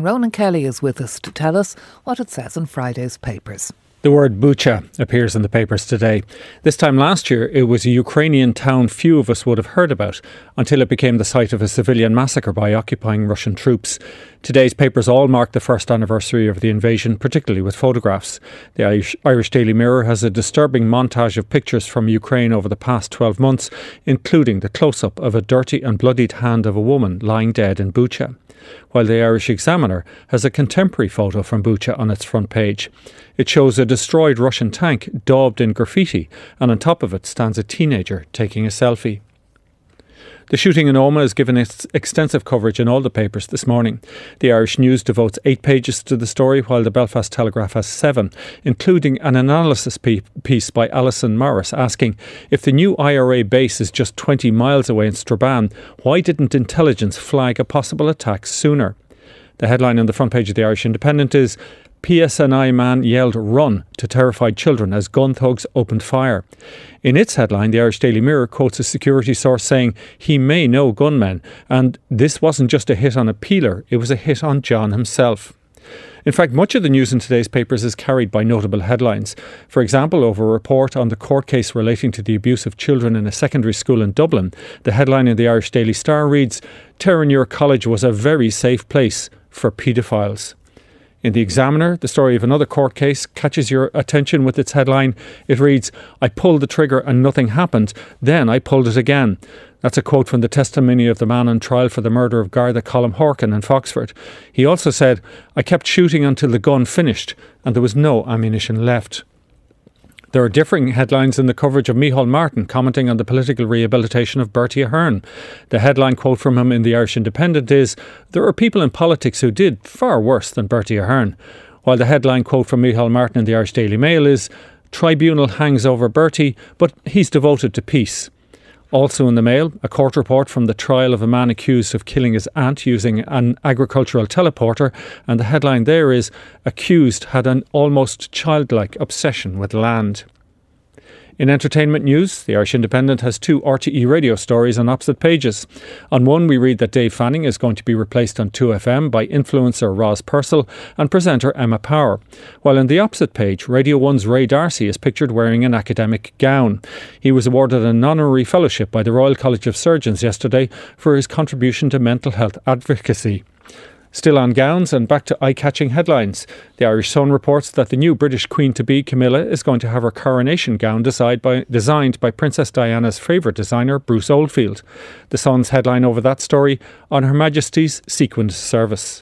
and Ronan Kelly is with us to tell us what it says in Friday's papers. The word Bucha appears in the papers today. This time last year, it was a Ukrainian town few of us would have heard about until it became the site of a civilian massacre by occupying Russian troops. Today's papers all mark the first anniversary of the invasion, particularly with photographs. The Irish Daily Mirror has a disturbing montage of pictures from Ukraine over the past 12 months, including the close-up of a dirty and bloodied hand of a woman lying dead in Bucha, while the Irish Examiner has a contemporary photo from Bucha on its front page. It shows a destroyed Russian tank daubed in graffiti, and on top of it stands a teenager taking a selfie. The shooting in Omagh has given extensive coverage in all the papers this morning. The Irish News devotes 8 pages to the story, while the Belfast Telegraph has 7, including an analysis piece by Alison Morris asking, if the new IRA base is just 20 miles away in Strabane, why didn't intelligence flag a possible attack sooner? The headline on the front page of the Irish Independent is, PSNI man yelled run to terrified children as gun thugs opened fire. In its headline, the Irish Daily Mirror quotes a security source saying he may know gunmen, and this wasn't just a hit on a peeler, it was a hit on John himself. In fact, much of the news in today's papers is carried by notable headlines. For example, over a report on the court case relating to the abuse of children in a secondary school in Dublin, the headline in the Irish Daily Star reads, Terenure College was a very safe place for paedophiles. In the Examiner, the story of another court case catches your attention with its headline. It reads, I pulled the trigger and nothing happened, then I pulled it again. That's a quote from the testimony of the man on trial for the murder of Garda Colm Horkin in Foxford. He also said, I kept shooting until the gun finished and there was no ammunition left. There are differing headlines in the coverage of Micheál Martin commenting on the political rehabilitation of Bertie Ahern. The headline quote from him in the Irish Independent is, there are people in politics who did far worse than Bertie Ahern. While the headline quote from Micheál Martin in the Irish Daily Mail is, Tribunal hangs over Bertie, but he's devoted to peace. Also in the Mail, a court report from the trial of a man accused of killing his aunt using an agricultural teleporter, and the headline there is, accused had an almost childlike obsession with land. In entertainment news, the Irish Independent has 2 RTE radio stories on opposite pages. On one, we read that Dave Fanning is going to be replaced on 2FM by influencer Roz Purcell and presenter Emma Power. While on the opposite page, Radio 1's Ray D'Arcy is pictured wearing an academic gown. He was awarded an honorary fellowship by the Royal College of Surgeons yesterday for his contribution to mental health advocacy. Still on gowns and back to eye-catching headlines. The Irish Sun reports that the new British Queen-to-be Camilla is going to have her coronation gown designed by Princess Diana's favourite designer, Bruce Oldfield. The Sun's headline over that story, on Her Majesty's sequined service.